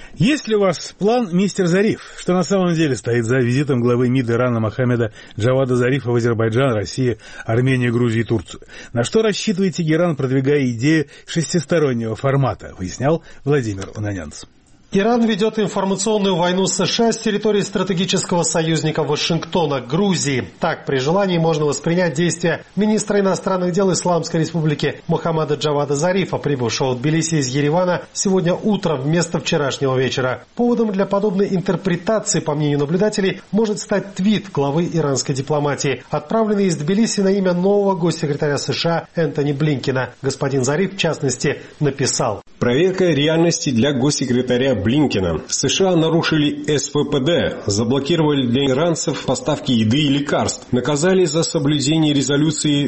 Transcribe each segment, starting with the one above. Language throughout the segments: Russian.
Есть ли у вас план, мистер Зариф, что на самом деле стоит за визитом главы МИД Ирана Мохаммеда Джавада Зарифа в Азербайджан, Россию, Армению, Грузию и Турцию? На что рассчитывает Тегеран, продвигая идею шестистороннего формата, выяснял Владимир Унанянц. Иран ведет информационную войну с США с территории стратегического союзника Вашингтона, Грузии. Так, при желании можно воспринять действия министра иностранных дел Исламской Республики Мохаммада Джавада Зарифа, прибывшего в Тбилиси из Еревана сегодня утром вместо вчерашнего вечера. Поводом для подобной интерпретации, по мнению наблюдателей, может стать твит главы иранской дипломатии, отправленный из Тбилиси на имя нового госсекретаря США Энтони Блинкена. Господин Зариф, в частности, написал: «Проверка реальности для госсекретаря Блинкена. США нарушили СВПД, заблокировали для иранцев поставки еды и лекарств, наказали за соблюдение резолюции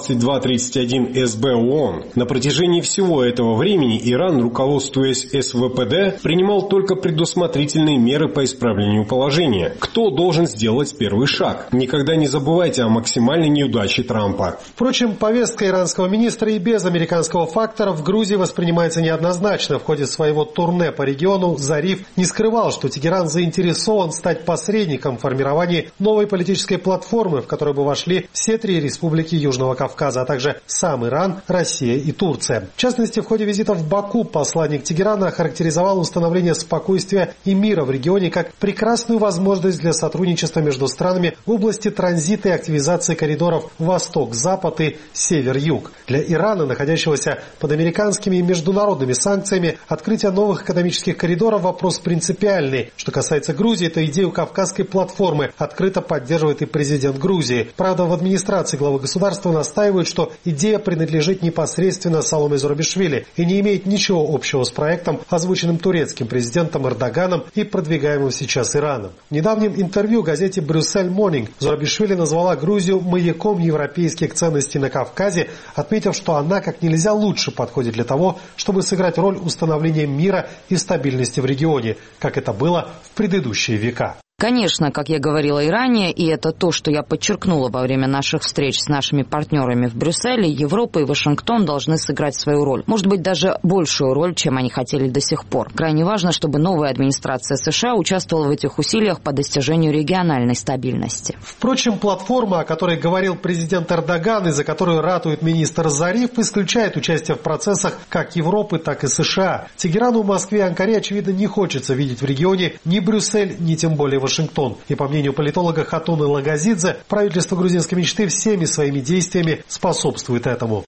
2231 СБ ООН. На протяжении всего этого времени Иран, руководствуясь СВПД, принимал только предусмотрительные меры по исправлению положения. Кто должен сделать первый шаг? Никогда не забывайте о максимальной неудаче Трампа». Впрочем, повестка иранского министра и без американского фактора в Грузии воспринимается неоднозначно. В ходе своего турне по региону Зариф не скрывал, что Тегеран заинтересован стать посредником в формировании новой политической платформы, в которую бы вошли все три республики Южного Кавказа, а также сам Иран, Россия и Турция. В частности, в ходе визита в Баку посланник Тегерана охарактеризовал установление спокойствия и мира в регионе как прекрасную возможность для сотрудничества между странами в области транзита и активизации коридоров Восток-Запад и Север-Юг. Для Ирана, находящегося под американскими и международными санкциями, открытие новых экономических коридоров вопрос принципиальный. Что касается Грузии, то идею Кавказской платформы открыто поддерживает и президент Грузии. Правда, в администрации главы государства настаивают, что идея принадлежит непосредственно Саломе Зурабишвили и не имеет ничего общего с проектом, озвученным турецким президентом Эрдоганом и продвигаемым сейчас Ираном. В недавнем интервью газете «Брюссель Монинг» Зурабишвили назвала Грузию маяком европейских ценностей на Кавказе, отметив, что она как нельзя лучше подходит для того, чтобы сыграть роль установления мира и стабильности в регионе, как это было в предыдущие века. Конечно, как я говорила и ранее, и это то, что я подчеркнула во время наших встреч с нашими партнерами в Брюсселе, Европа и Вашингтон должны сыграть свою роль. Может быть, даже большую роль, чем они хотели до сих пор. Крайне важно, чтобы новая администрация США участвовала в этих усилиях по достижению региональной стабильности. Впрочем, платформа, о которой говорил президент Эрдоган и за которую ратует министр Зариф, исключает участие в процессах как Европы, так и США. Тегерану, Москве и Анкаре, очевидно, не хочется видеть в регионе ни Брюссель, ни тем более Вашингтон. И по мнению политолога Хатуны Лагазидзе, правительство грузинской мечты всеми своими действиями способствует этому.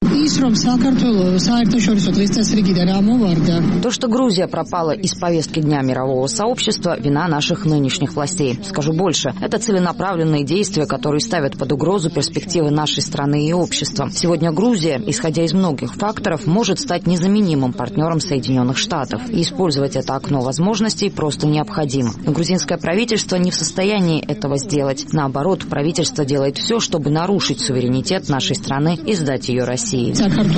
То, что Грузия пропала из повестки дня мирового сообщества, вина наших нынешних властей. Скажу больше, это целенаправленные действия, которые ставят под угрозу перспективы нашей страны и общества. Сегодня Грузия, исходя из многих факторов, может стать незаменимым партнером Соединенных Штатов. И использовать это окно возможностей просто необходимо. Но грузинское правительство не в состоянии этого сделать. Наоборот, правительство делает все, чтобы нарушить суверенитет нашей страны и сдать ее России.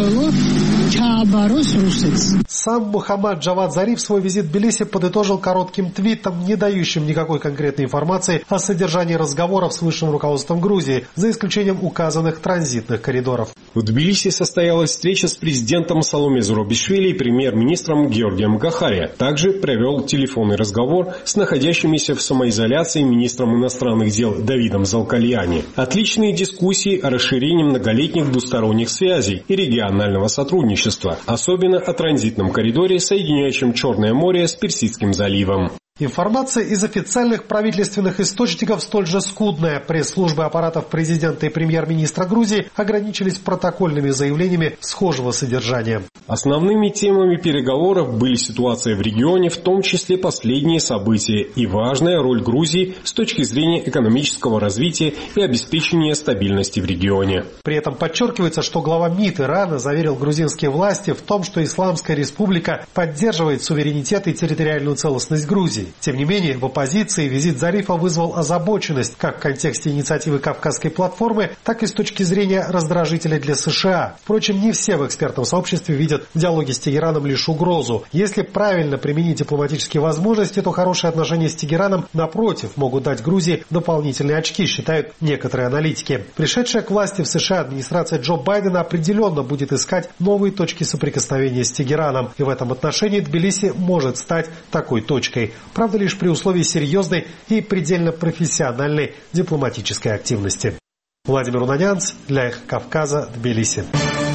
Сам Мохаммад Джавад Зариф свой визит в Тбилиси подытожил коротким твитом, не дающим никакой конкретной информации о содержании разговоров с высшим руководством Грузии, за исключением указанных транзитных коридоров. В Тбилиси состоялась встреча с президентом Саломе Зурабишвили и премьер-министром Георгием Гахари. Также провел телефонный разговор с находящимися в самоизоляции министром иностранных дел Давидом Залкальяни. Отличные дискуссии о расширении многолетних двусторонних связей и регионального сотрудничества, особенно о транзитном коридоре, соединяющем Черное море с Персидским заливом. Информация из официальных правительственных источников столь же скудная. Пресс-службы аппаратов президента и премьер-министра Грузии ограничились протокольными заявлениями схожего содержания. Основными темами переговоров были ситуация в регионе, в том числе последние события, и важная роль Грузии с точки зрения экономического развития и обеспечения стабильности в регионе. При этом подчеркивается, что глава МИД Ирана заверил грузинские власти в том, что Исламская Республика поддерживает суверенитет и территориальную целостность Грузии. Грузии. Тем не менее, в оппозиции визит Зарифа вызвал озабоченность как в контексте инициативы Кавказской платформы, так и с точки зрения раздражителя для США. Впрочем, не все в экспертном сообществе видят в диалоге с Тегераном лишь угрозу. Если правильно применить дипломатические возможности, то хорошие отношения с Тегераном, напротив, могут дать Грузии дополнительные очки, считают некоторые аналитики. Пришедшая к власти в США администрация Джо Байдена определенно будет искать новые точки соприкосновения с Тегераном. И в этом отношении Тбилиси может стать такой точкой. Правда, лишь при условии серьезной и предельно профессиональной дипломатической активности. Владимир Унанянц для «Эхо Кавказа», Тбилиси.